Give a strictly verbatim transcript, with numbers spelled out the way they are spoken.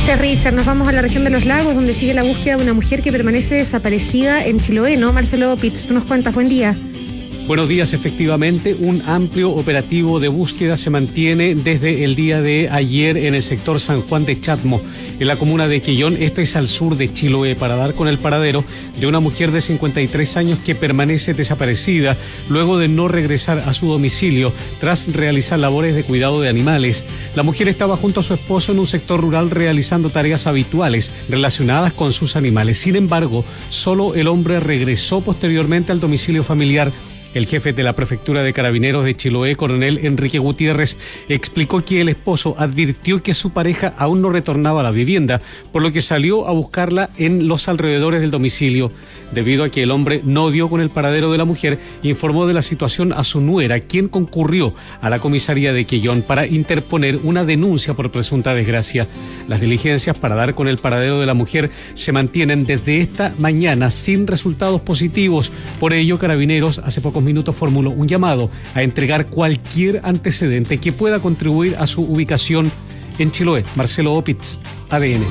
Gracias, Richard. Nos vamos a la región de los lagos, donde sigue la búsqueda de una mujer que permanece desaparecida en Chiloé, ¿no? Marcelo Opitz, tú nos cuentas. Buen día. Buenos días, efectivamente, un amplio operativo de búsqueda se mantiene desde el día de ayer en el sector San Juan de Chatmo, en la comuna de Quillón. Esto es al sur de Chiloé, para dar con el paradero de una mujer de cincuenta y tres años que permanece desaparecida luego de no regresar a su domicilio tras realizar labores de cuidado de animales. La mujer estaba junto a su esposo en un sector rural realizando tareas habituales relacionadas con sus animales. Sin embargo, solo el hombre regresó posteriormente al domicilio familiar. El jefe de la Prefectura de Carabineros de Chiloé, coronel Enrique Gutiérrez, explicó que el esposo advirtió que su pareja aún no retornaba a la vivienda, por lo que salió a buscarla en los alrededores del domicilio. Debido a que el hombre no dio con el paradero de la mujer, informó de la situación a su nuera, quien concurrió a la comisaría de Quillón para interponer una denuncia por presunta desgracia. Las diligencias para dar con el paradero de la mujer se mantienen desde esta mañana sin resultados positivos. Por ello, Carabineros hace pocos minutos formuló un llamado a entregar cualquier antecedente que pueda contribuir a su ubicación en Chiloé. Marcelo Opitz, A D N.